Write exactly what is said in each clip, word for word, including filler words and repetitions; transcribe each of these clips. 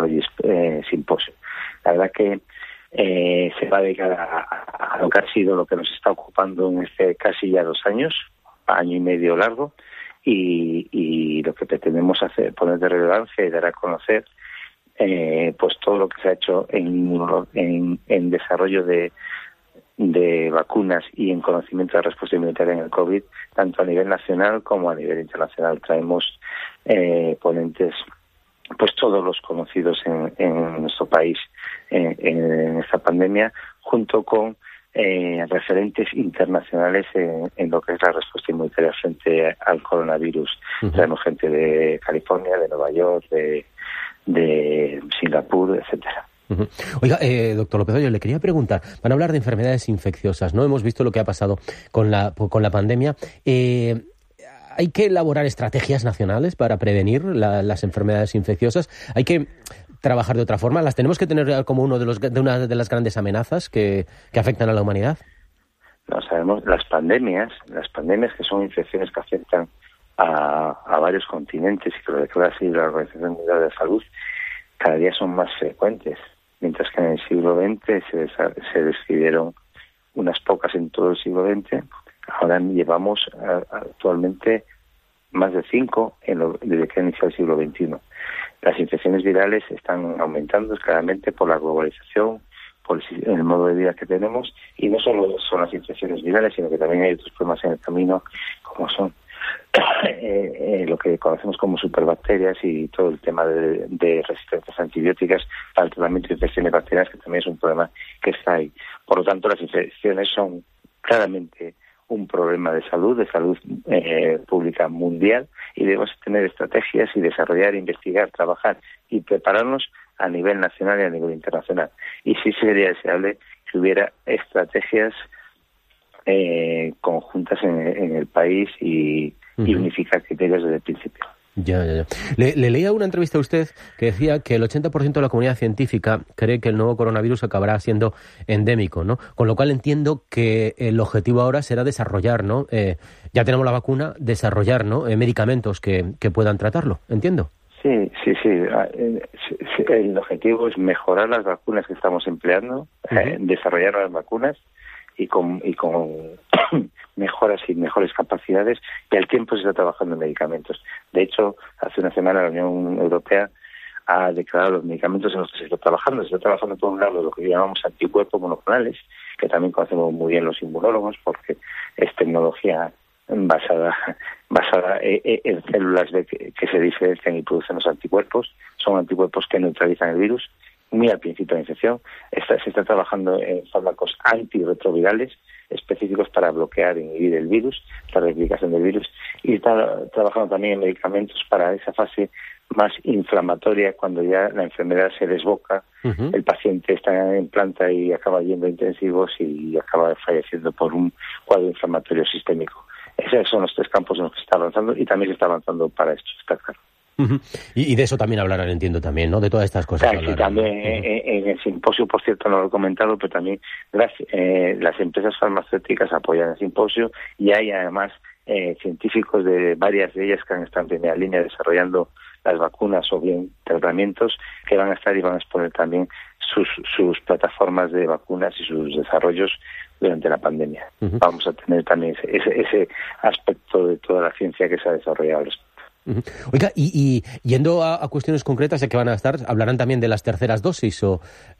Technology eh, Symposium. La verdad que eh, se va a dedicar a, a lo que ha sido lo que nos está ocupando en este casi ya dos años, año y medio largo, y, y lo que pretendemos hacer, poner de relevancia y dar a conocer eh, pues todo lo que se ha hecho en, en, en desarrollo de de vacunas y en conocimiento de respuesta inmunitaria en el COVID, tanto a nivel nacional como a nivel internacional. Traemos eh, ponentes, pues todos los conocidos en, en nuestro país en, en esta pandemia, junto con eh, referentes internacionales en, en lo que es la respuesta inmunitaria frente al coronavirus. Uh-huh. Traemos gente de California, de Nueva York, de, de Singapur, etcétera. Uh-huh. Oiga, eh, doctor López Hoyo, le quería preguntar, van a hablar de enfermedades infecciosas, ¿no? Hemos visto lo que ha pasado con la, con la pandemia. Eh, ¿Hay que elaborar estrategias nacionales para prevenir la, las enfermedades infecciosas? ¿Hay que trabajar de otra forma? ¿Las tenemos que tener como uno de, los, de una de las grandes amenazas que, que afectan a la humanidad? No, sabemos las pandemias, las pandemias que son infecciones que afectan a, a varios continentes y que lo declara así la Organización Mundial de la Salud, cada día son más frecuentes. Mientras que en el siglo veinte se, se describieron unas pocas en todo el siglo veinte, ahora llevamos a, actualmente más de cinco en lo, desde que inició el siglo veintiuno. Las infecciones virales están aumentando claramente por la globalización, por el, el modo de vida que tenemos, y no solo son las infecciones virales, sino que también hay otros problemas en el camino, como son Eh, eh, lo que conocemos como superbacterias y todo el tema de, de resistencias antibióticas para el tratamiento de infecciones bacterianas, que también es un problema que está ahí. Por lo tanto, las infecciones son claramente un problema de salud, de salud eh, pública mundial, y debemos tener estrategias y desarrollar, investigar, trabajar y prepararnos a nivel nacional y a nivel internacional. Y sí sería deseable que hubiera estrategias eh, conjuntas en, en el país y y unificar criterios desde el principio. Ya, ya, ya. Le, le leía una entrevista a usted que decía que el ochenta por ciento de la comunidad científica cree que el nuevo coronavirus acabará siendo endémico, ¿no? Con lo cual entiendo que el objetivo ahora será desarrollar, ¿no? Eh, ya tenemos la vacuna, desarrollar, ¿no? Eh, medicamentos que, que puedan tratarlo, ¿entiendo? Sí, sí, sí. El objetivo es mejorar las vacunas que estamos empleando, uh-huh. eh, desarrollar las vacunas y con y con mejoras y mejores capacidades, y al tiempo se está trabajando en medicamentos. De hecho, hace una semana la Unión Europea ha declarado los medicamentos en los que se está trabajando. Se está trabajando por un lado lo que llamamos anticuerpos monoclonales, que también conocemos muy bien los inmunólogos, porque es tecnología basada basada en células de que, que se diferencian y producen los anticuerpos. Son anticuerpos que neutralizan el virus muy al principio de la infección. Está, se está trabajando en fármacos antirretrovirales específicos para bloquear e inhibir el virus, la replicación del virus, y está trabajando también en medicamentos para esa fase más inflamatoria, cuando ya la enfermedad se desboca, uh-huh. el paciente está en planta y acaba yendo a intensivos y acaba falleciendo por un cuadro inflamatorio sistémico. Esos son los tres campos en los que se está avanzando, y también se está avanzando para esto, está claro. Uh-huh. Y, y de eso también hablarán, entiendo también, ¿no? De todas estas cosas. Claro, sí, también uh-huh. en, en el simposio, por cierto, no lo he comentado, pero también las, eh, las empresas farmacéuticas apoyan el simposio, y hay además eh, científicos de varias de ellas que han estado en primera línea desarrollando las vacunas o bien tratamientos, que van a estar y van a exponer también sus, sus plataformas de vacunas y sus desarrollos durante la pandemia. Uh-huh. Vamos a tener también ese, ese, ese aspecto de toda la ciencia que se ha desarrollado. Uh-huh. Oiga, y, y yendo a, a cuestiones concretas de que van a estar, hablarán también de las terceras dosis o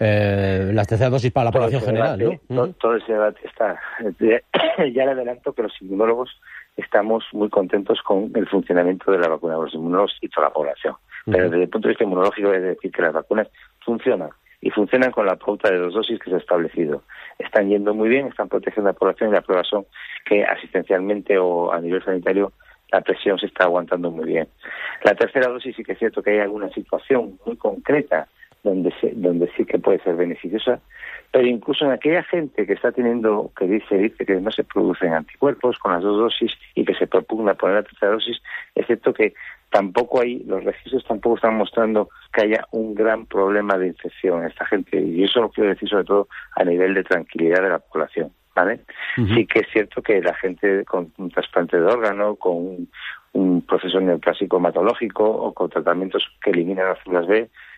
eh, las terceras dosis para la todo población general, debate, ¿no? Todo, uh-huh. todo ese debate está. Ya le adelanto que los inmunólogos estamos muy contentos con el funcionamiento de la vacuna de los inmunólogos y toda la población. Uh-huh. Pero desde el punto de vista inmunológico es decir que las vacunas funcionan. Y funcionan con la pauta de dos dosis que se ha establecido. Están yendo muy bien, están protegiendo a la población, y la prueba son que asistencialmente o a nivel sanitario la presión se está aguantando muy bien. La tercera dosis sí que es cierto que hay alguna situación muy concreta donde se, donde sí que puede ser beneficiosa, pero incluso en aquella gente que está teniendo, que dice, dice que no se producen anticuerpos con las dos dosis y que se propugna poner la tercera dosis, es cierto que tampoco hay, los registros tampoco están mostrando que haya un gran problema de infección en esta gente, y eso lo quiero decir sobre todo a nivel de tranquilidad de la población, ¿vale? Uh-huh. Sí que es cierto que la gente con un trasplante de órgano, con un, un proceso neoplásico hematológico o con tratamientos que eliminan las células B,